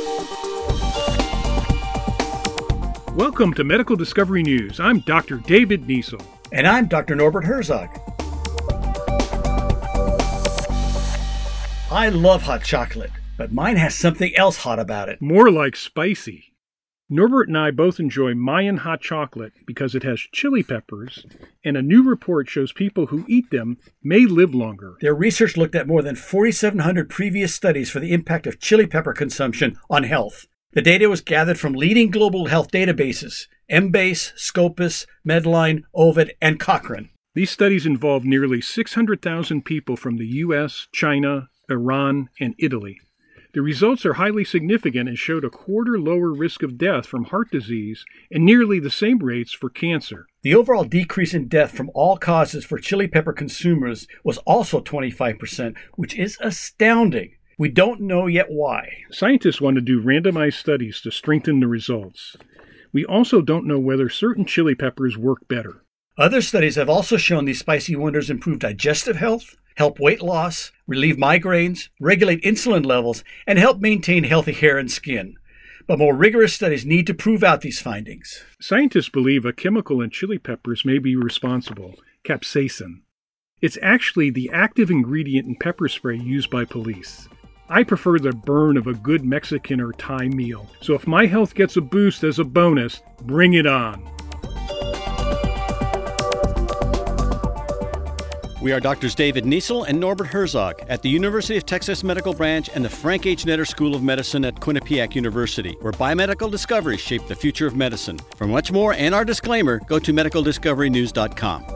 Welcome to Medical Discovery News. I'm Dr. David Niesel. And I'm Dr. Norbert Herzog. I love hot chocolate, but mine has something else hot about it. More like spicy. Norbert and I both enjoy Mayan hot chocolate because it has chili peppers, and a new report shows people who eat them may live longer. Their research looked at more than 4,700 previous studies for the impact of chili pepper consumption on health. The data was gathered from leading global health databases, Embase, Scopus, Medline, Ovid, and Cochrane. These studies involved nearly 600,000 people from the U.S., China, Iran, and Italy. The results are highly significant and showed a quarter lower risk of death from heart disease and nearly the same rates for cancer. The overall decrease in death from all causes for chili pepper consumers was also 25%, which is astounding. We don't know yet why. Scientists want to do randomized studies to strengthen the results. We also don't know whether certain chili peppers work better. Other studies have also shown these spicy wonders improve digestive health, help weight loss, relieve migraines, regulate insulin levels, and help maintain healthy hair and skin. But more rigorous studies need to prove out these findings. Scientists believe a chemical in chili peppers may be responsible, capsaicin. It's actually the active ingredient in pepper spray used by police. I prefer the burn of a good Mexican or Thai meal, so if my health gets a boost as a bonus, bring it on. We are Drs. David Niesel and Norbert Herzog at the University of Texas Medical Branch and the Frank H. Netter School of Medicine at Quinnipiac University, where biomedical discoveries shape the future of medicine. For much more and our disclaimer, go to medicaldiscoverynews.com.